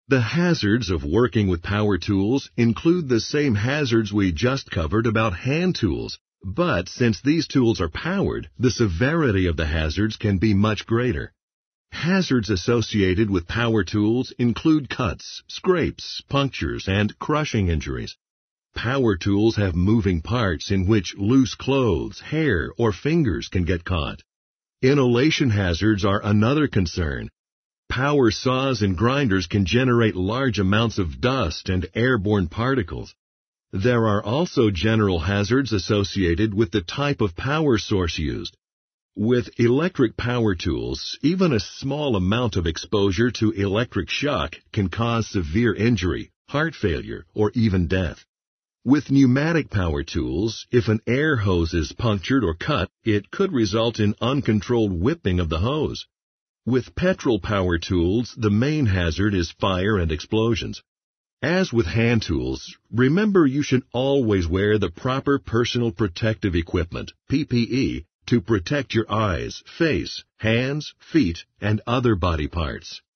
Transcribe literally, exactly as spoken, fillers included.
The hazards of working with power tools include the same hazards we just covered about hand tools, but since these tools are powered, the severity of the hazards can be much greater. Hazards associated with power tools include cuts, scrapes, punctures, and crushing injuries. Power tools have moving parts in which loose clothes, hair, or fingers can get caught. Inhalation hazards are another concern. Power saws and grinders can generate large amounts of dust and airborne particles. There are also general hazards associated with the type of power source used. With electric power tools, even a small amount of exposure to electric shock can cause severe injury, heart failure, or even death. With pneumatic power tools, if an air hose is punctured or cut, it could result in uncontrolled whipping of the hose. With petrol power tools, the main hazard is fire and explosions. As with hand tools, remember you should always wear the proper personal protective equipment, P P E, to protect your eyes, face, hands, feet, and other body parts.